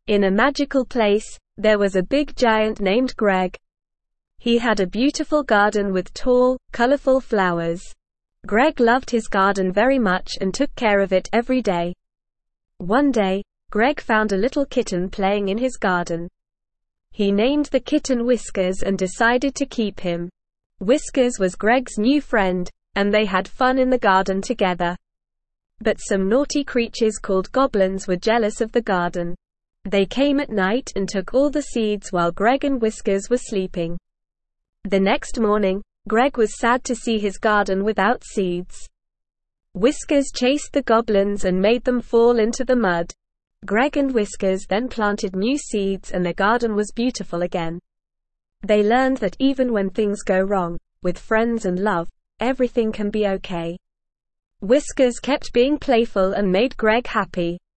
In a magical place, there was a big giant named Greg. He had a beautiful garden with tall, colorful flowers. Greg loved his garden very much and took care of it every day. One day, Greg found a little kitten playing in his garden. He named the kitten Whiskers and decided to keep him. Whiskers was Greg's new friend, and they had fun in the garden together. But some naughty creatures called goblins were jealous of the garden. They came at night and took all the seeds while Greg and Whiskers were sleeping. The next morning, Greg was sad to see his garden without seeds. Whiskers chased the goblins and made them fall into the mud. Greg and Whiskers then planted new seeds and their garden was beautiful again. They learned that even when things go wrong, with friends and love, everything can be okay. Whiskers kept being playful and made Greg happy.